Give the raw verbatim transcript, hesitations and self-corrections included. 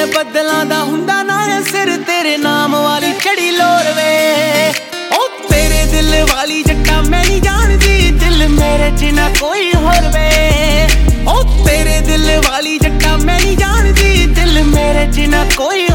ਵੇ ਬੱਦਲਾਂ ਦਾ ਹੁੰਦਾ ਨਾ ਸਿਰ ਤੇਰੇ ਨਾਮ ਵਾਲੀ ਚੜੀ ਲੋਰ ਵੇ ਓ ਤੇਰੇ ਦਿਲ ਵਾਲੀ ਜੱਟਾ ਮੈਂ ਨਹੀਂ ਜਾਣਦੀ ਦਿਲ ਮੇਰੇ ਚ ਨਾ ਕੋਈ ਹੋਰ ਵੇ ਓ ਤੇਰੇ ਦਿਲ ਵਾਲੀ ਜੱਟਾ ਮੈਂ ਨਹੀਂ ਜਾਣਦੀ ਦਿਲ ਮੇਰੇ ਚ ਨਾ ਕੋਈ